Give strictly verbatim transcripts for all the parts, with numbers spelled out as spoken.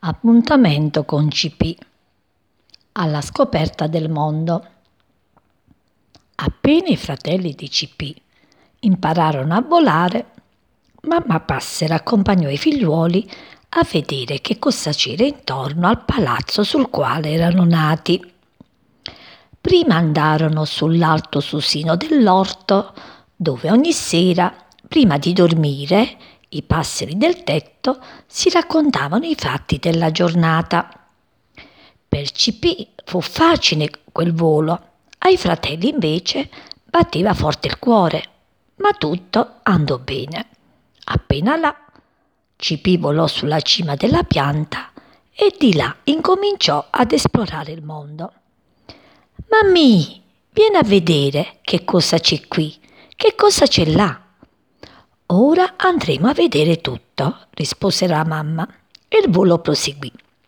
Appuntamento con Cipì alla scoperta del mondo. Appena i fratelli di Cipì impararono a volare, mamma Passera accompagnò i figliuoli a vedere che cosa c'era intorno al palazzo sul quale erano nati. Prima andarono sull'alto susino dell'orto, dove ogni sera, prima di dormire, i passeri del tetto si raccontavano i fatti della giornata. Per Cipì fu facile quel volo, ai fratelli invece batteva forte il cuore, ma tutto andò bene. Appena là, Cipì volò sulla cima della pianta e di là incominciò ad esplorare il mondo. «Mammì, vieni a vedere che cosa c'è qui, che cosa c'è là». «Ora andremo a vedere tutto», rispose la mamma, e il volo proseguì.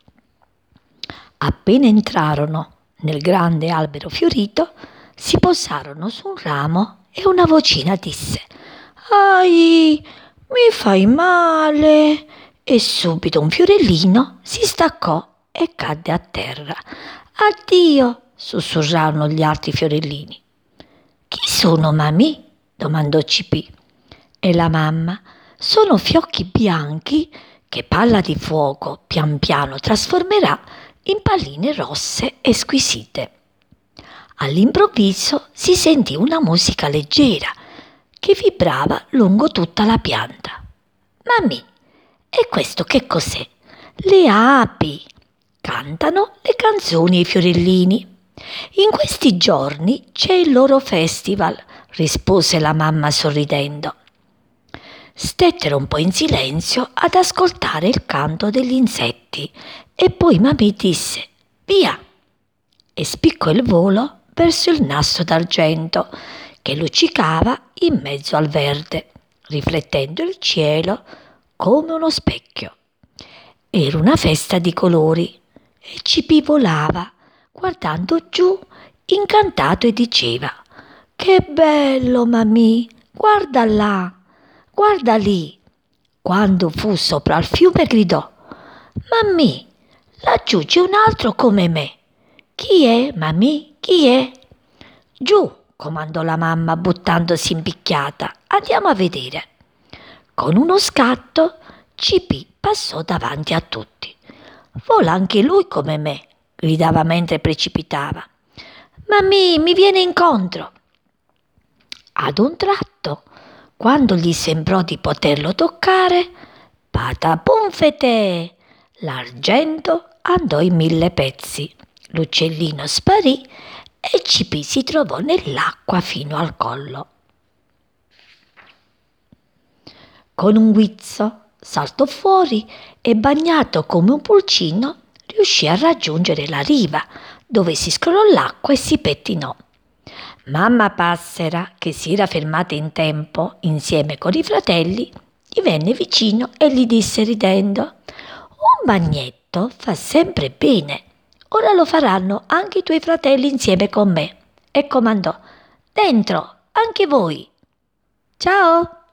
Appena entrarono nel grande albero fiorito, si posarono su un ramo e una vocina disse: «Ai, mi fai male!» E subito un fiorellino si staccò e cadde a terra. «Addio!» sussurrarono gli altri fiorellini. «Chi sono, mamì?» domandò Cipì. E la mamma: «Sono fiocchi bianchi che Palla di Fuoco pian piano trasformerà in palline rosse e squisite». All'improvviso si sentì una musica leggera che vibrava lungo tutta la pianta. «Mamì, e questo che cos'è?» «Le api cantano le canzoni ai fiorellini. In questi giorni c'è il loro festival», rispose la mamma sorridendo. Stettero un po' in silenzio ad ascoltare il canto degli insetti e poi mamì disse: «Via!» e spiccò il volo verso il nastro d'argento che luccicava in mezzo al verde, riflettendo il cielo come uno specchio. Era una festa di colori e Cipì volava, guardando giù, incantato, e diceva: «Che bello, mamì, guarda là, guarda lì». Quando fu sopra il fiume gridò: «Mammì, laggiù c'è un altro come me». «Chi è, mammì, chi è?» «Giù», comandò la mamma buttandosi in picchiata. «Andiamo a vedere». Con uno scatto Cipì passò davanti a tutti. «Vola anche lui come me», gridava mentre precipitava. «Mammì, mi viene incontro». Ad un tratto, quando gli sembrò di poterlo toccare, patapumfete, l'argento andò in mille pezzi, l'uccellino sparì e Cipì si trovò nell'acqua fino al collo. Con un guizzo saltò fuori e, bagnato come un pulcino, riuscì a raggiungere la riva, dove si scrollò l'acqua e si pettinò. Mamma Passera, che si era fermata in tempo insieme con i fratelli, gli venne vicino e gli disse ridendo: «Un bagnetto fa sempre bene. Ora lo faranno anche i tuoi fratelli insieme con me». E comandò: «Dentro, anche voi». «Ciao!»